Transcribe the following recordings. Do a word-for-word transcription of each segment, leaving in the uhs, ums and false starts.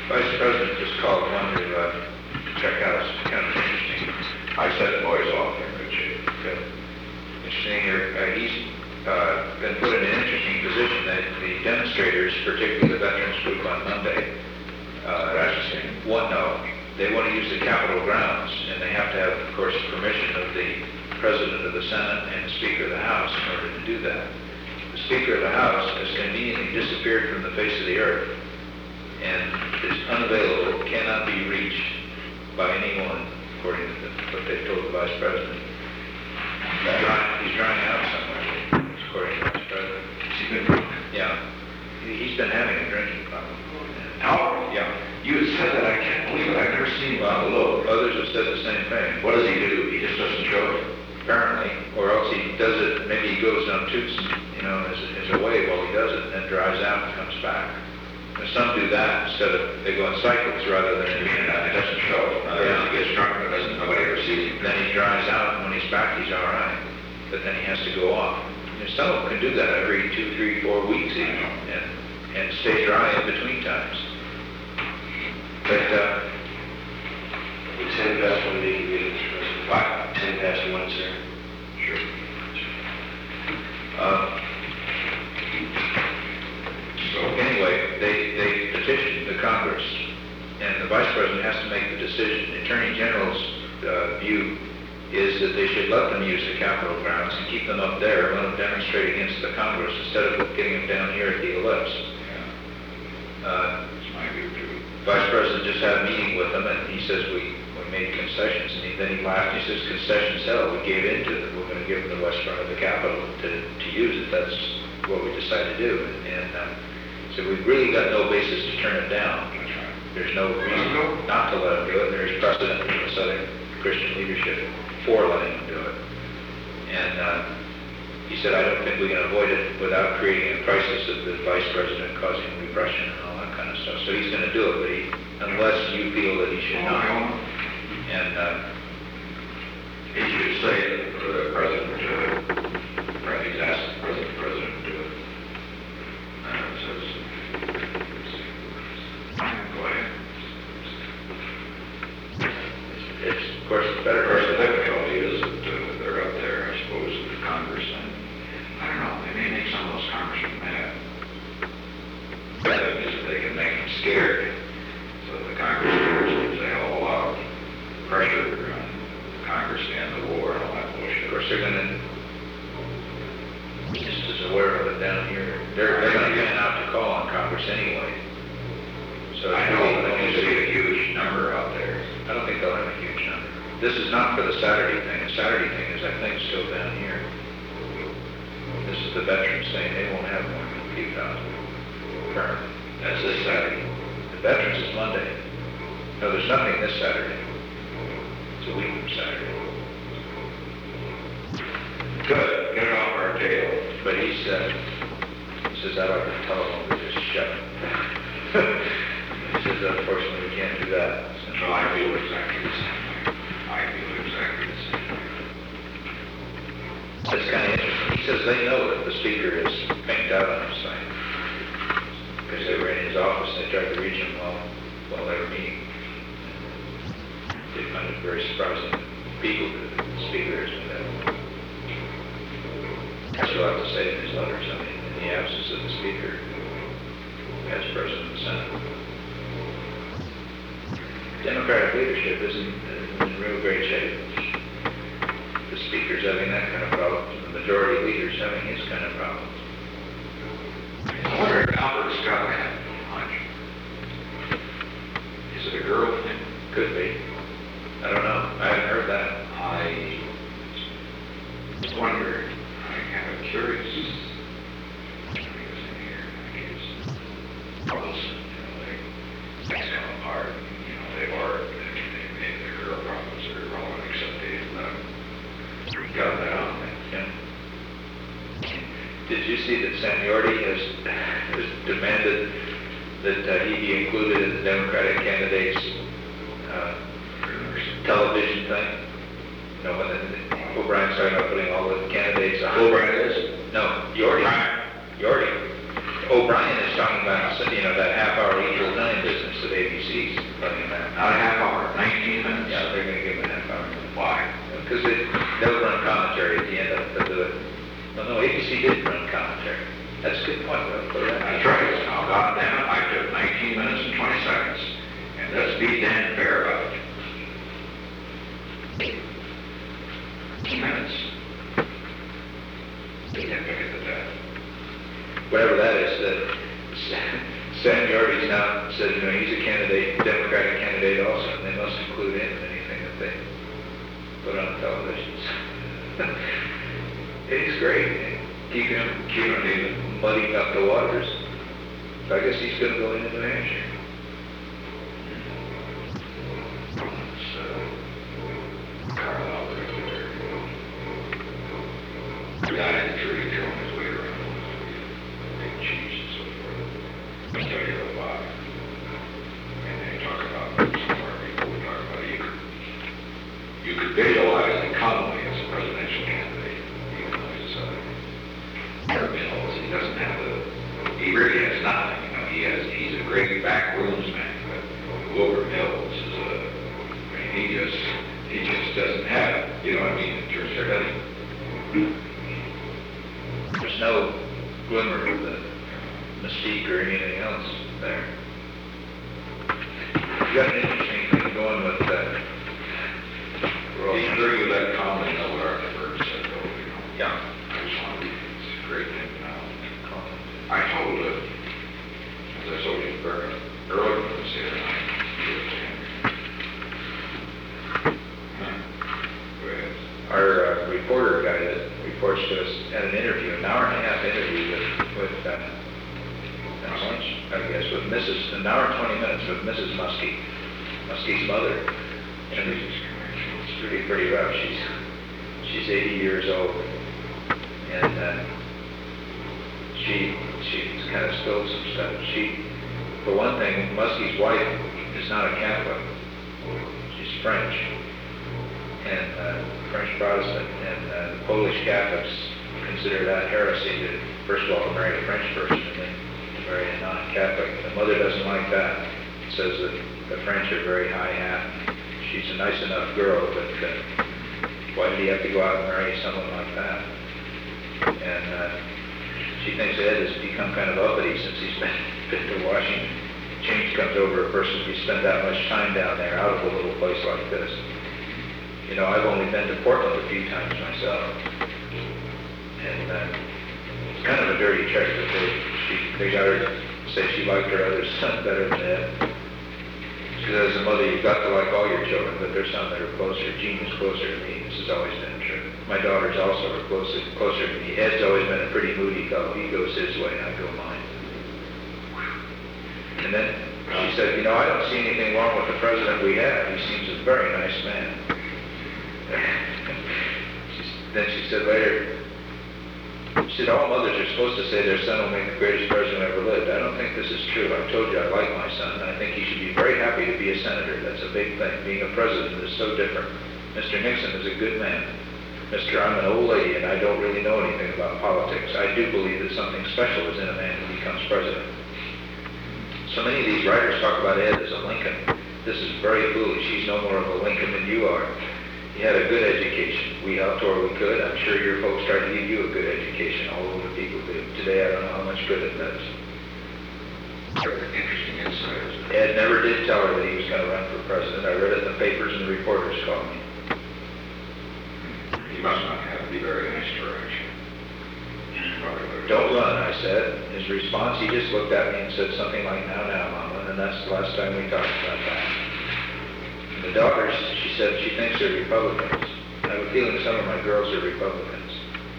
Vice President just called one to uh, check out. It's kind of interesting. I sent the boys off in good shape. Good. Interesting here. Uh, he's uh, been put in an interesting position that the demonstrators, particularly the veterans group on Monday, uh, That's the same. one, no, they want to use the Capitol grounds, and they have to have, of course, permission of the President of the Senate and the Speaker of the House in order to do that. The Speaker of the House has conveniently disappeared from the face of the earth and is unavailable, cannot be reached by anyone, according to the, what they told the Vice President. He's drying, he's drying out somewhere, according to the Vice President. He's been, Yeah, he, he's been having a drinking problem. Howard, Yeah. you had said that, I can't believe it, I've never seen him on the low. Others have said the same thing. What does he do? He just doesn't show it? Apparently, or else he does it, maybe he goes on toots, you know, as, as a wave while he does it, and then dries out and comes back. And some do that instead of, they go in cycles rather than, I mean, uh, it doesn't show. In other words, he gets drunk, but doesn't, nobody ever sees him. then he dries out, and when he's back, he's all right. But then he has to go off. You know, some of them can do that every two, three, four weeks even, and, and stay dry in between times. But, uh, It's ten past one, they can get it, Mister President. What? Ten past one, sir. Sure. uh, So, anyway, they, they petitioned the Congress, and the Vice President has to make the decision. The Attorney General's uh, view is that they should let them use the Capitol grounds and keep them up there, let them demonstrate against the Congress instead of getting them down here at the ellipse. yeah, Uh, that's my view too. Vice President just had a meeting with them, and he says we, we made concessions, and he, then he laughed. He says, concessions hell, we gave in to them. We're going to give them the west front of the Capitol to, to use it. That's what we decided to do. And, and uh, so we've really got no basis to turn it down. That's right. There's no reason not to let them do it. There's precedent from the Southern Christian leadership for letting them do it. And uh, he said, I don't think we can avoid it without creating a crisis of the Vice President causing repression and all that kind of stuff. So he's going to do it, but he, unless you feel that he should not. And uh, He should say that the president, uh, right, he's asked the president, the president to do it. And it says, go ahead. it's, of course, it's better. Of course, the difficulty is that uh, they're up there, I suppose, in Congress, and I don't know, they may make some of those congressmen mad. The thing is that they can make them scared, so the Congress leaders, they have a lot of pressure on Congress to end the war and all that bullshit. Of course, they're going to, just as aware of it down here, they're, they're going to plan out to call on Congress anyway. So I know, but you see a huge number out there. I don't think they'll have a huge number. This is not for the Saturday thing. The Saturday thing is, I think, still down here. This is the veterans thing. They won't have more than a few thousand, apparently. That's this Saturday. The veterans is Monday. No, there's nothing this Saturday. It's a week from Saturday. Good, get it off our tail. But he said, he says, I like the telephone to just shut it. He says, unfortunately, we can't do that. So I feel exactly the same way. I feel exactly the same way. That's kind of interesting. He says they know that the speaker is banked out on his thing. Because they were in his office and they tried to reach him while, while they were meeting. They find it very surprising that people that the speaker has been that. That's what I have to say in his letters. I mean, in the absence of the speaker as president of the Senate. Democratic leadership isn't in real great shape. The speaker's having that kind of problem, the majority leader's having his kind of problem. I wonder if Albert Scott had lunch. Is it a girl thing? Could be. I don't know. I haven't heard that. I wonder, I have a curious, I think it was in here, I guess, Wilson, you know, they, they come apart, you know, they are, they, they made the girl problems are irrelevant, except they uh, got that on there. Yeah. Did you see that Sam Yorty has, has demanded that uh, he be included in the Democratic candidates' uh, television thing? You know, when the, O'Brien started out putting all the candidates on. O'Brien is? No, Yorty. Yorty. O'Brien is talking about, you know, that half-hour Equal Time business at A B least he did run commentary. That's a good point, we'll put that. That's right. Now, God damn it, I took nineteen minutes and twenty seconds, and let's be damn fair about it. Minutes. Significant at that. Whatever that is, that Sam Jordy's now said, you know, he's a candidate, Democratic candidate also, and they must include him in anything that they put on television. He's great. Keep him, keep him muddying up the waters. I guess he's going to go into New Hampshire. So, Carlisle right there. The guy in the tree throwing his weight around with big cheese and so forth. I'll tell you about it. And they talk about somewhere people we talk about you could you could visualize the Conway as a presidential candidate, even though he's uh mills. He doesn't have the he really has nothing. You know, he has he's a great back rooms man, but Wilbur Mills is a I mean he just he just doesn't have, you know what I mean, in terms of everything. There's no glimmer of the mystique or anything else there. You got an interesting thing going with that. He agree with that comment of what Arthur Burns said, though, you know. Yeah. I just want to, it's a great thing now. I told him, as I told you earlier, earlier this year, and I gave it to him. Huh? Go ahead. Our uh, reporter guy that reports to us had an interview, an hour and a half interview with, with uh, that's lunch, I guess, with Missus an hour and twenty minutes with Missus Muskie, Muskie's mother. And it's pretty, pretty rough. She's, she's eighty years old. And uh, she, she kind of spilled some stuff. She, for one thing, Muskie's wife is not a Catholic. She's French. And uh, French Protestant, and uh, Polish Catholics consider that heresy to, first of all, to marry a French person and then to marry a non-Catholic. The mother doesn't like that. It says that the French are very high hat. She's a nice enough girl, but uh, why did he have to go out and marry someone like that? And uh, she thinks Ed has become kind of uppity since he's been, been to Washington. Change comes over a person if you spend that much time down there out of a little place like this. You know, I've only been to Portland a few times myself, and uh, it's kind of a dirty trick that they, she, they got her to say she liked her other son better than Ed. She says, as a mother, you've got to like all your children, but there's some that are closer. Gene is closer to me. This has always been true. My daughters also are closer, closer to me. Ed's always been a pretty moody fellow. He goes his way, and I go mine. And then she said, you know, I don't see anything wrong with the president we have. He seems a very nice man. She's, then she said later, she said, all mothers are supposed to say their son will make the greatest president ever lived. I don't think this is true. I've told you I like my son, and I think he should be very happy to be a senator. That's a big thing. Being a president is so different. Mister Nixon is a good man. Mister I'm an old lady, and I don't really know anything about politics. I do believe that something special is in a man who becomes president. So many of these writers talk about Ed as a Lincoln. This is very foolish. He's no more of a Lincoln than you are. He had a good education. We helped where we could. I'm sure your folks tried to give you a good education. All over the people do. Today, I don't know how much good it does. Interesting insight. Ed never did tell her that he was going to run for president. I read it in the papers and the reporters called me. He must not have to be very nice to her, actually. Don't run, I said. His response, he just looked at me and said something like, now, now, Mama. And that's the last time we talked about that. The daughters, she said she thinks they're Republicans. I have a feeling some of my girls are Republicans.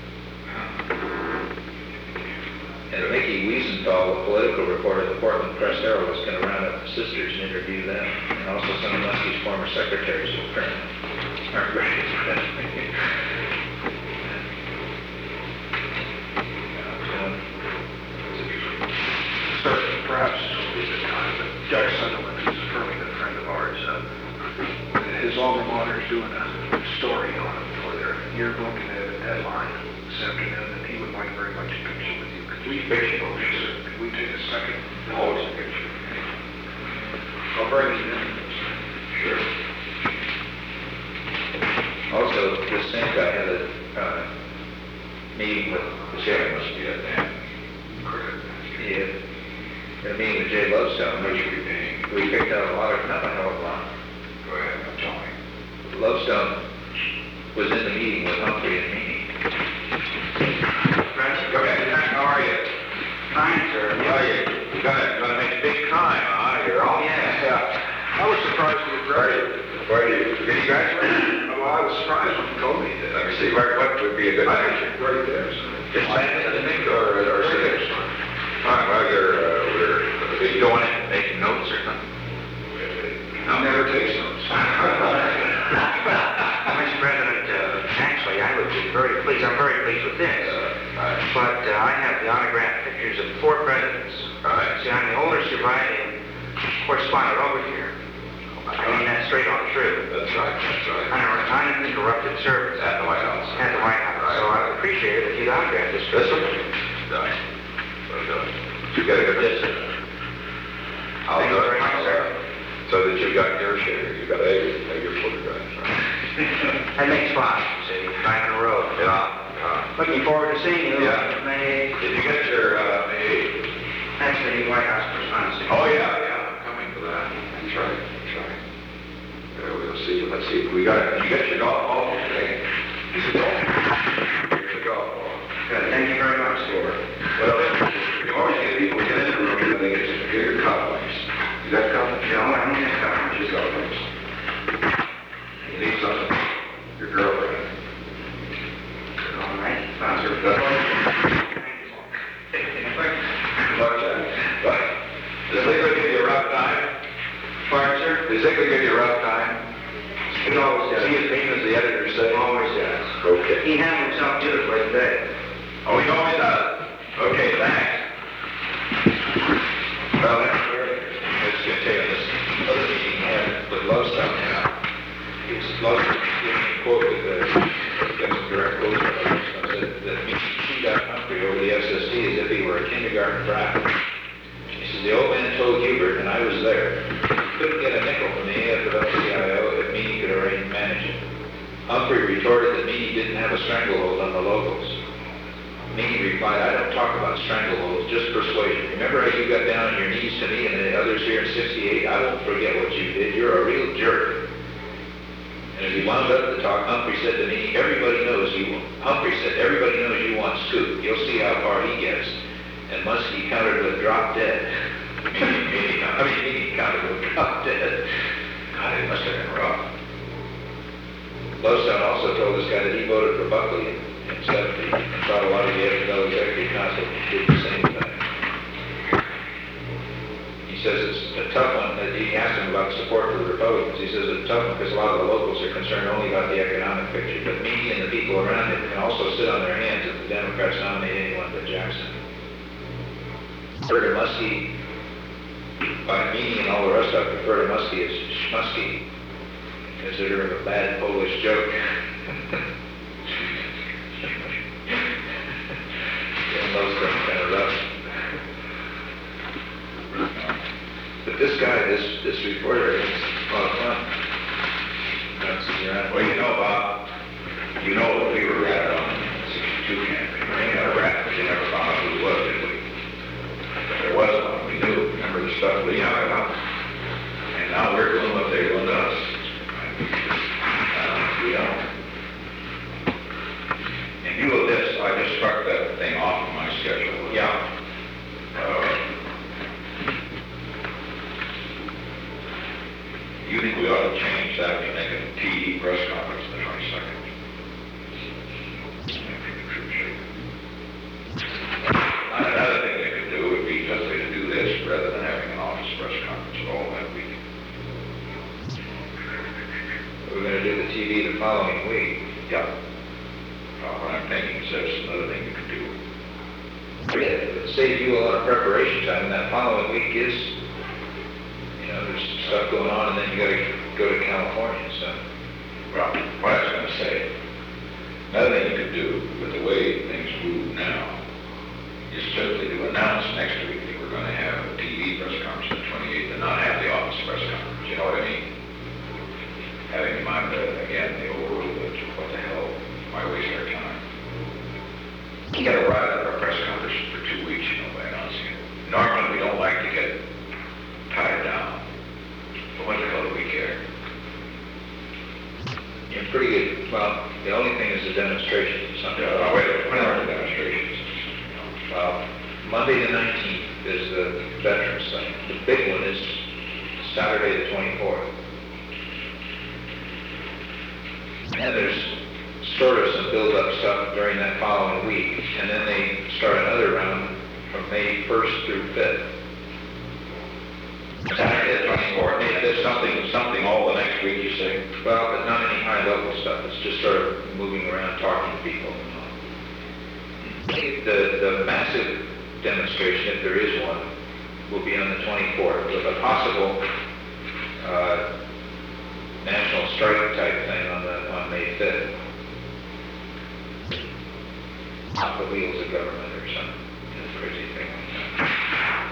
And Mickey Wiesenthal, a political reporter at the Portland Press Herald, was going to round up the sisters and interview them. And also some of Muskie's former secretaries who apparently aren't ready for that. So perhaps this will be the time that Jack Sunderland, who's a fairly good friend of ours, uh, his alma mater is doing a story on him for their yearbook and they have a deadline this afternoon, and he would like very much a picture with you. Could we picture? Oh, sure. Could we take a second? Always a picture. I'll bring it in. Sure. Also, this same guy had a uh, meeting with the sheriff Stephen J. Lovestone, How much we, are we paying? we picked out a lot of, not a hell of a lot. Go ahead, tell me. Lovestone was in the meeting with Humphrey and Meany. Go ahead, how are you? Fine, sir. How are you? You gotta, gotta make big time, huh? You're all, yeah. Yeah, I was surprised when he graduated. Where do you, did he graduate? Well, I was surprised when he told me that. Let me see, where, what would be a good picture? Right there, so. It's Landon, I think, or, or Right there, Civics? son. All right, well, you're, uh, we're, are you going in, making notes or something? I'll never take notes. Mister President, uh, actually, I would be very pleased, I'm very pleased with this. But uh, I have the autographed pictures of four presidents. Right. See, I'm the older surviving correspondent over here. I mean, that's straight on true. That's right, that's right. Uninter- Uninterrupted service. At the White House. At the White House. Right. So I would appreciate it if you'd autograph this. This one? Right. Well done. You gotta get this. I'll Thank do you it. very much, sir. So that you got your share, you got eight, eight your photographs, right? That makes five, you see, five in a row. Yeah, yeah. Looking forward to seeing you. Yeah. May Did you get your, uh, May? That's the White House correspondence. Oh, yeah, yeah, I'm coming for that. That's right, that's right. Yeah, we'll see, let's see, we got, you got your golf ball today? Here's your golf ball. Good, thank you very much, sir. Well, you always get people get in the room and they get to get your cufflinks. You got cufflinks? No, I don't have time. She's cufflinks. You need something, your girlfriend. All right, fine, sir. That's all. Good luck, Jack. Bye. Does Ziegler give you a rough time? Pardon, sir? Does Ziegler give you a rough time? He always does. Is he as mean as the editors say? Always does. Okay. He handled himself beautifully today. Oh, he always does? Okay, thanks. Well, that's very, I was going to tell you this other meeting he had with Lovestone, yeah. He was, Lovestone giving me a quote with the, got some direct quotes from Lovestone, said that me, he got Humphrey over the S S T as if he were a kindergarten brat. He says, the old man told Hubert, and I was there, he couldn't get a nickel from the A F L C I O if Meany could arrange and manage it. Humphrey retorted that Meany didn't have a stranglehold on the locals. Meany replied, I don't talk about strangleholds, just persuasion. Remember how you got down on your knees to me and the others here in sixty-eight? I won't forget what you did. You're a real jerk. And as he wound up the talk, Humphrey said to me, everybody knows you, Humphrey said, everybody knows you want Scoop. You'll see how far he gets. And Muskie countered with drop dead. Meany, Meany, I mean, Meany countered with drop dead. God, it must have been rough. Lovestone also told this guy that he voted for Buckley in, in seventy and thought a lot of the F L executive council did the same thing. He says it's a tough one. That he asked him about support for the Republicans. He says it's a tough one because a lot of the locals are concerned only about the economic picture. But Meany and the people around him can also sit on their hands if the Democrats nominate anyone but Jackson. Prefer to Muskie, by Meany and all the rest of it, prefer to Muskie as Schmuskie. Consider him a bad Polish joke. Getting those things kind of rough. But this guy, this this reporter, is a lot of fun. Bouncing around. Well, you know, Bob, you know that we were ratted on in the sixty-two campaign. We got a rat, but you never found out who it was, did we? But there was one, we knew. Remember the stuff we had about? And now we're doing what they're doing to us. Uh, we don't. In view of this, I just struck that thing off of my schedule. Yeah. Uh, You think we ought to change that to make a T V press conference the twenty-second? Another thing they could do would be simply to do this rather than having an office press conference at all that week. We're going to do the T V the following week. Yeah. Uh, what I'm thinking is that's another thing you could do. It would save you a lot of preparation time, and that following week is, you know, there's stuff going on, and then you got to go to California, so. Well, what I was going to say, another thing you could do with the way things move now is simply to announce next week that we're going to have a T V press conference on the twenty-eighth and not have the office press conference. You know what I mean? Having in mind that, again, the overrule that what the hell, why waste our time? You got to ride out our press conference for two weeks, you know, by announcing it. Normally, we don't like to get pretty good, well, the only thing is the demonstration, Sunday. Yeah, wait, when are the demonstrations? Well, Monday the nineteenth is the Veterans Thing. The big one is Saturday the twenty-fourth. And there's sort of some build-up stuff during that following week, and then they start another round from May first through fifth. Saturday the twenty-fourth, there's something, something all the next week, you say? Well, but not any high-level stuff. It's just sort of moving around, talking to people. The, the massive demonstration, if there is one, will be on the twenty-fourth with a possible uh, national strike type thing on the on May fifth. Off the wheels of government or some crazy thing like that.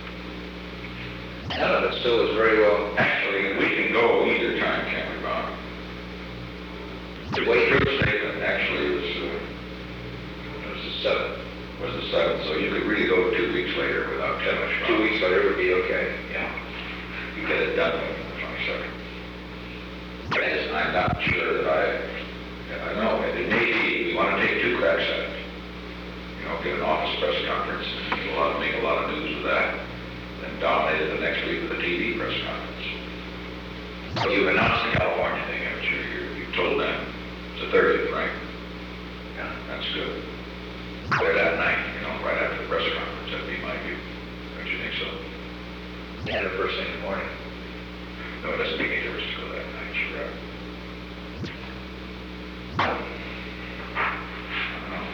None of it still is very well. Actually, we can go either time, can't we, Bob? The way your statement actually was, uh, It was the seventh. was the seventh, so you could really go two weeks later without too much. Two weeks later would be okay. Yeah. You get it done on the twenty-second. I just, I'm not sure that I, I know, at the Navy, we want to take two cracks at it. You know, get an office press conference, and make a lot, make a lot of news with that, and dominate it the next week with a T V press conference. So you've announced the California thing, haven't you? You- You've told them, it's the thirtieth, right? Yeah, that's good. There that night, you know, right after the press conference, that'd be my view. Don't you think so? And the first thing in the morning. No, it doesn't make any difference to go that night, you're right. I don't know.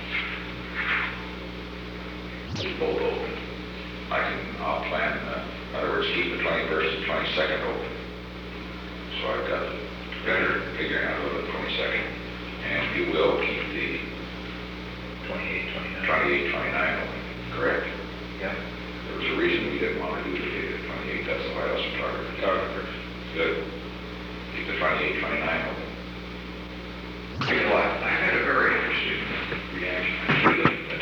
Keep both open. I can, I'll plan, uh, in other words, keep the twenty-first and twenty-second open. So I've got better figuring out about the twenty-second. And you will keep the twenty-eight, twenty-nine. twenty-eight, twenty-nine open, correct? Yeah. There was a reason we didn't want to do the twenty-eight, that's the White House photographer. Photographer. Good. Keep the twenty-eight, twenty-nine open. You know what, I had a very interesting reaction, actually, that,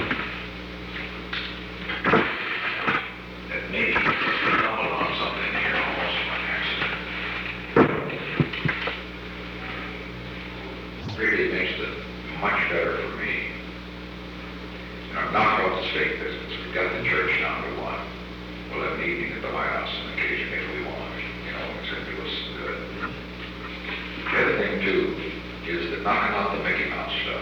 that maybe we stumbled on something here almost by accident. Really makes it much better for me. You know, knock out the state business. We've got the church now we want. We'll have an evening at the White House and occasionally if we want. You know, it's going to do us some good. The other thing too is that knocking out the Mickey Mouse stuff.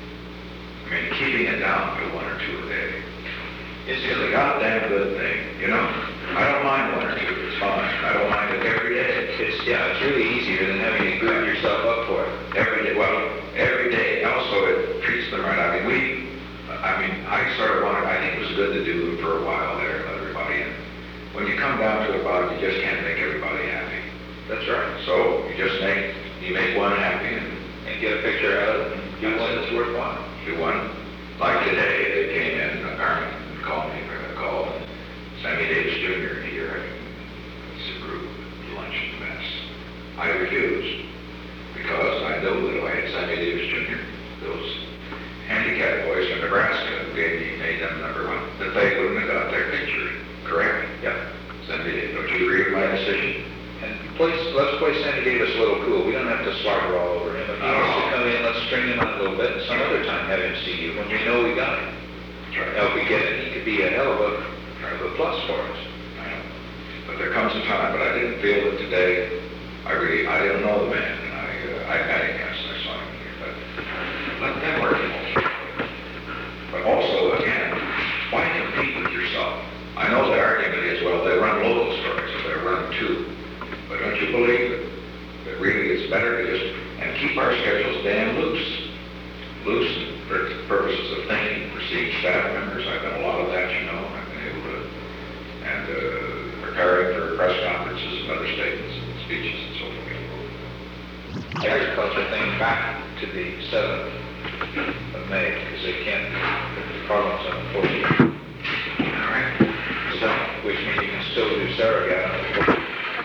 I mean, keeping it down to one or two a day. It's just a goddamn good thing, you know? I don't mind one or two, it's fine. I don't mind it every day. It's, yeah, it's really easier than having to group yourself up for it. Every day, well, every day. Also, it treats them right. I mean, we, I mean, I sort of wanted, I think it was good to do it for a while there, let everybody in. When you come down to it about it, you just can't make everybody happy. That's right. So, you just make, you make one happy and And get a picture out of it and do one that's worthwhile. do one. Like today, they came in, apparently, and called me, I got a call, and Sammy Davis Junior here, it's a group, lunch and mess. I refused, because I know that if I had Sammy Davis Junior, those handicapped boys from Nebraska who gave me, made them number one, that they wouldn't have got their picture, correct? Yeah. Sammy Davis, don't you agree with my decision? And place, let's play Sammy Davis a little cool. We don't have to slobber all over him. If he wants to come in, let's string him out a little bit, and some other time have him see you when we know we got him. That's right. Now, if we get it, he could be a hell of a, of a plus for us. I know. But there comes a time, but I didn't feel that today, I really, I didn't know the man, and I, uh, I met him, yes, I saw him here, but let them work also. But also, again, why compete with yourself? I know the argument is, well, they run local stories, so they run two. But don't you believe that, that really it's better to just, and keep our schedules damn loose? Loose for purposes of thinking, for seeing staff members, I've done a lot of that, you know, I've been able to, and uh, preparing for press conferences and other statements and speeches and so forth. Agriculture thing back to the seventh of May, because they can't, the Parliament's on the fourteenth. All right. So, which means you can still do Sarah on the fourteenth.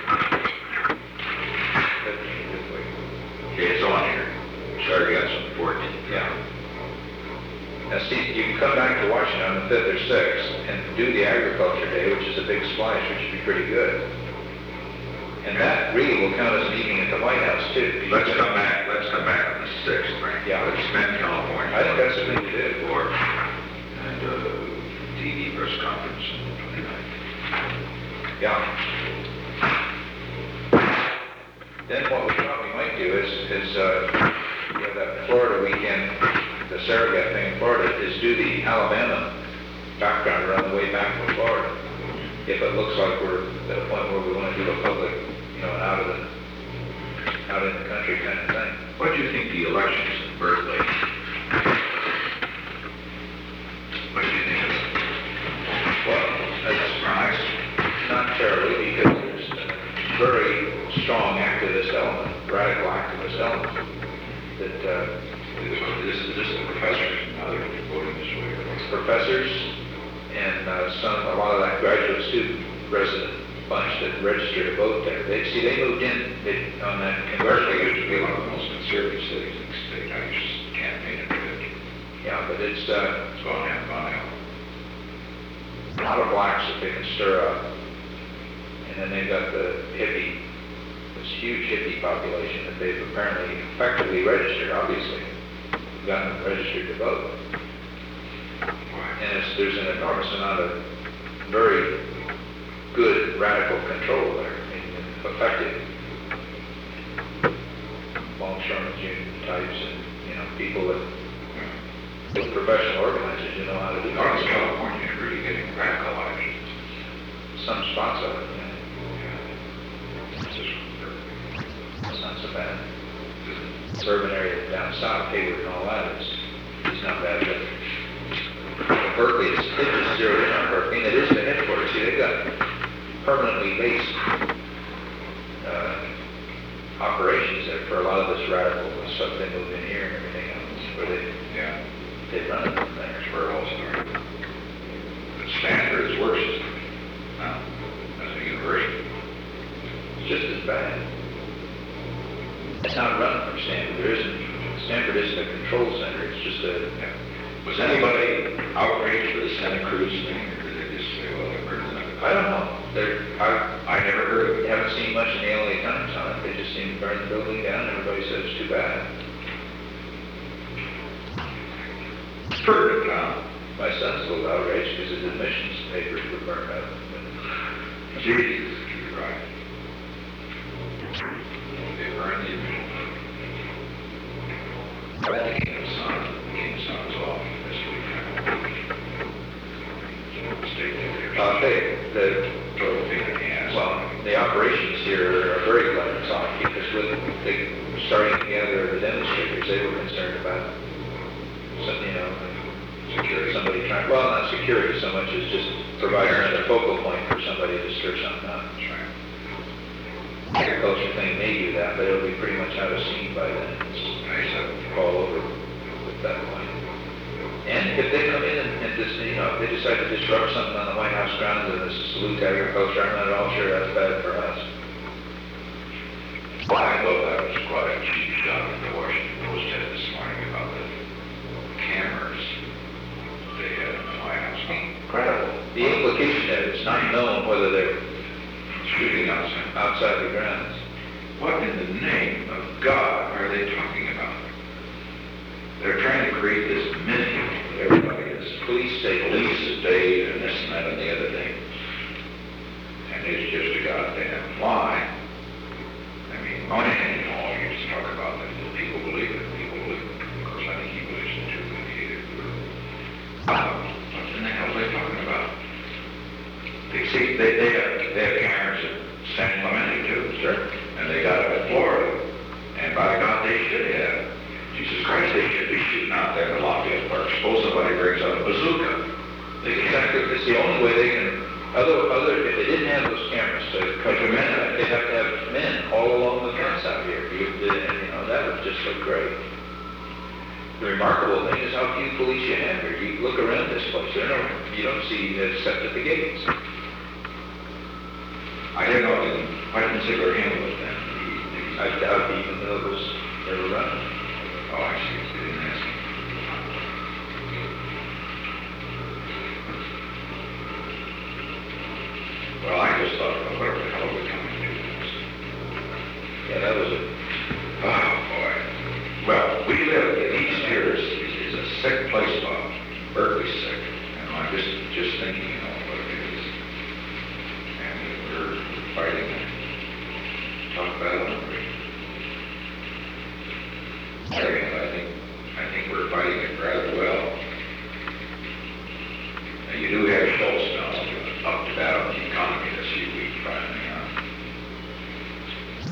Okay, it's on here. Sorry, got some fourteen. Yeah. Now, see, you can come back to Washington on the fifth or sixth and do the Agriculture Day, which is a big splash, which would be pretty good. And that really will count as an evening at the White House too. Let's come back, let's come back on the sixth, right? Yeah. Let's spend California. I think that's the thing to do. Or, and, uh, T V press conference on the twenty-ninth. Yeah. Then what we thought we might do is, is, uh, you know, that Florida weekend, the Saragate thing in Florida, is do the Alabama background around the way back from Florida. If it looks like we're at a point where we want to do a public, you know, out of the, out in the country kind of thing. What do you think the elections in Berkeley? What do you think of it? Well, that's Surprise? not terribly, because there's a very strong activist element, radical activist element, that, uh, This is, this is the professors, now they're voting this way or what's professors and uh, some, a lot of that graduate student resident bunch that registered to vote there. They, see, they moved in they, on that Berkeley congressional. used to be one of the most conservative cities in the state. I used to campaign in it. Yeah, but it's uh, It's gone down, gone down. a lot of blacks that they can stir up. And then they've got the hippie, this huge hippie population that they've apparently effectively registered, obviously, gotten them registered to vote. And it's, there's an enormous amount of very good radical control there, I mean, effective longshoremen types and, you know, people that, with professional organizers who know how to do Northern things. California is really getting radicalized. Some spots of it, you know, Yeah. It's just, it's not so bad. Urban area down south, Hayward and all that is, is not bad, but Berkeley is, it is zeroed in on Berkeley, and it is the headquarters. See, they've got permanently based uh, operations there for a lot of this radical stuff. They move in here and everything else, where they, yeah, they run it from there. that's where it all started. But Stanford is worse now, as a university. It's just as bad. It's not run from Stanford. There isn't, Stanford isn't a control center. It's just a, Yeah. Was anybody outraged for the Santa Cruz thing, or did they just say, well, they're burning it? I don't know. They're, I, I never heard of I it. haven't seen much in the L A Times on it. They just seem to burn the building down. Everybody says it's too bad. Heard it, huh? My son's a little outraged because his admissions papers were burned up. Jesus, you're right. They burned the emission. The King's son, the King's son is off this week. State there. Uh, they, the, Total thing in the ass. well, the operations here are very glamorous off because with they starting together the demonstrators, they were concerned about some, you know, Security. somebody trying, well, not security so much as just providing another focal point for somebody to stir something up. That's right. Agriculture thing may do that, but it'll be pretty much out of scene by then. It's Nice of them. all over at that point. And if they come in and, and just, you know, if they decide to disrupt something on the White House grounds and it's a salute to agriculture, I'm not at all sure that's bad for us. Well, I thought that was quite a cheap shot that the Washington Post had this morning about the cameras they had in the White House. Incredible. The implication that it's not known whether they're Shooting outside. outside the grounds. What in the name of God are they talking about? They're trying to create this myth that everybody is Police state. police state and this and that and the other thing. And it's just a goddamn lie. I mean, on any all you just talk about that people believe it, people believe it. Of course, I think he believes it too, but he either. Uh, what in the hell are they talking about? They see, they, they have, they have cameras at San Clemente too, sir, and they got it in Florida, and by God, they should have. Jesus Christ, they should be shooting out there in Lafayette Park. Suppose somebody brings out a bazooka. They can't. Exactly, it's the only way they can, other, other, if they didn't have those cameras to cut the men out, they'd have to have men all along the fence out here. You, and, you know, that would just look great. The remarkable thing is how few police you have here. You look around this place, there are no, you don't see uh, except at the gates. I didn't know, I didn't see where him was then. He- he- I doubt he even knew it was ever running. Oh, I see, he didn't ask me. Well, I just thought, well, whatever the hell are we coming to?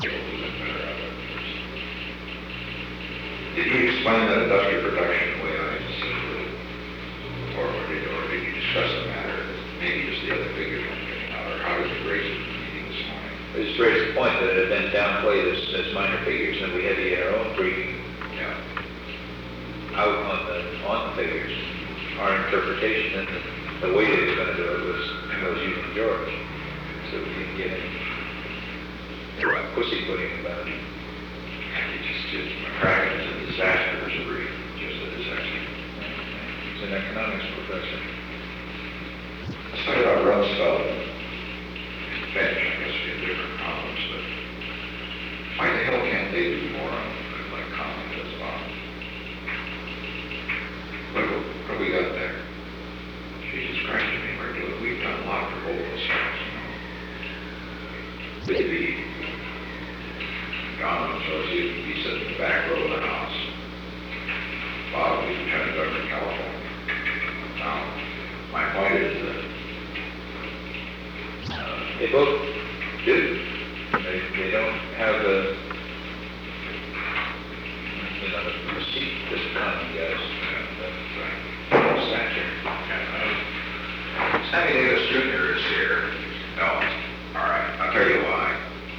Did he explain that industrial production the way I understood it? Or did, or did you discuss the matter? Maybe just the other figures weren't getting out, or how did you raise it in the meeting this morning? I just raised the point that it had been downplayed as, as minor figures, and we had to get our own briefing Yeah. out on the, on the figures. Our interpretation and the, the way they were gonna do it was, was using George. So we didn't get any pussyfooting about it. And he just did McCracken as a disaster as a brief, just a disaster. He's an economics professor. Let's talk about Rumsfeld and Finch. I guess we have different problems, but why the hell can't they do more on, like, comment as well? What, what have we got there? Jesus Christ, I mean, we're doing, we've done a lot for both of us, you know. With the, Don, so he, he sits in the back row of the house. Bob, he's Lieutenant Governor of California. Now, my point is that uh, They both do. They, they don't have the, you know, the receipt, this economy guys, the stature. Sammy Davis Junior is here. No, all right, I'll tell you why.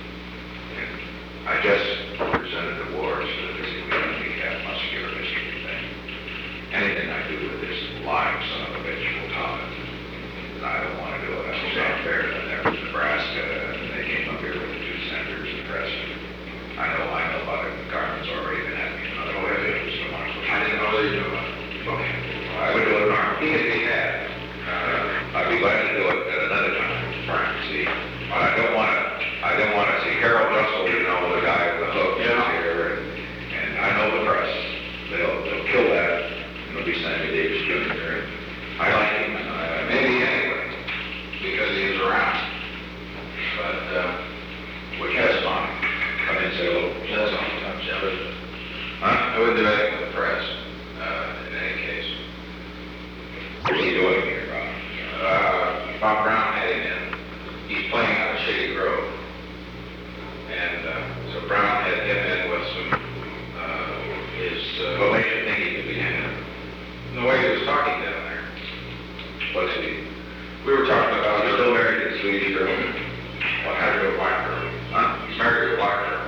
I just presented awards for the Busy Week Handicap Muscular History thing. Anything I do with this lying son of a bitch will top it. And I don't want to do it. That was not fair to them. There was Nebraska, and they came up here with the two senators and the president. I know, I know about it. Carmen's already been having another way of it. So much. I didn't know that you knew about it. Okay. I would do it tomorrow. He could be had. Uh, I'd be glad to do it at another time. Right. See, but I don't want to, I don't want to see Harold Russell, you know, the guy with the hook is here, and, and I know the press. They'll, they'll kill that, and it'll be Sammy Davis Junior And I like him, uh, maybe anyway, because he was around. But, uh, which has fun. Come in and say, oh, that's all. Huh? I wouldn't do anything with the press, uh, in any case. What's he doing here, Bob? Uh, Bob Brown had him in. He's playing out of Shady Grove. And, uh, so Brown had him in with some, uh, his, uh... What makes you think he could be in there? The way he was talking down there. What's he? We were talking about... He's still married to the Swedish girl. Well, married to a black girl. Huh? He's married to a black girl.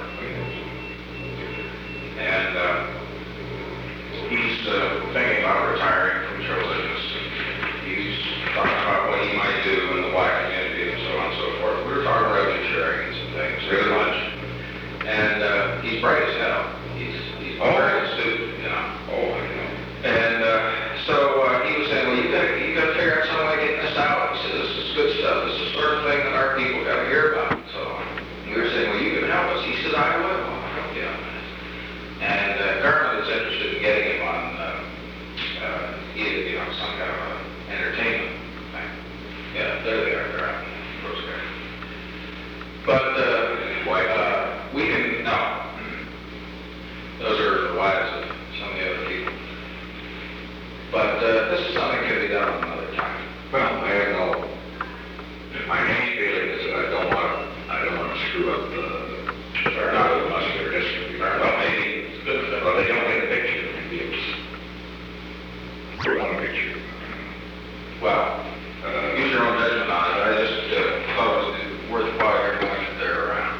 And, uh, he's, uh, thinking about retiring from show business. He's talking about what he might do in the black community and so on and so forth. We were talking revenue sharing and some things, really much. And, uh, he's bright as hell. He's, he's very astute, you know. Oh, I know. And, uh, so, uh, he was saying, well, you gotta, you gotta figure out some way of getting this out. He said, this is good stuff. This is the sort of thing that our people gotta hear about. So, we were saying, well, you can help us. He said, I will. I'll help you on that. And, uh, Garland is interested in getting him on, uh, uh, either, you know, some kind of a entertainment thing. Yeah, there they are, they're out, those guys. But, uh, uh, we can, no. Those are the wives of some of the other people. But, uh, this is something that can be done another time. Well, I have no, my main feeling is that I don't want to, I don't want to screw up the, or not the muscular dystrophy. Well, maybe it's good for them. Well, they don't get a picture. Maybe it's, they want a picture. Well, uh, use your own judgment on it. I just uh, thought it was worthwhile everyone if they're around.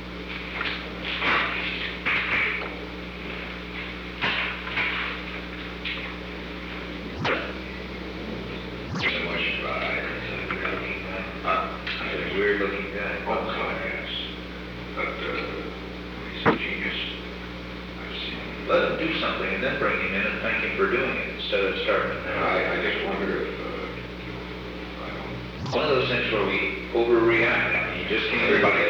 So much about it. Huh? He's a weird looking guy. Oh, God, yes. But, uh, he's a genius. I've seen him. Let him do something and then bring him in and thank him for doing it instead of starting it now. I, I just wonder if, uh, I don't... One of those things where we overreact. You just can't. Everybody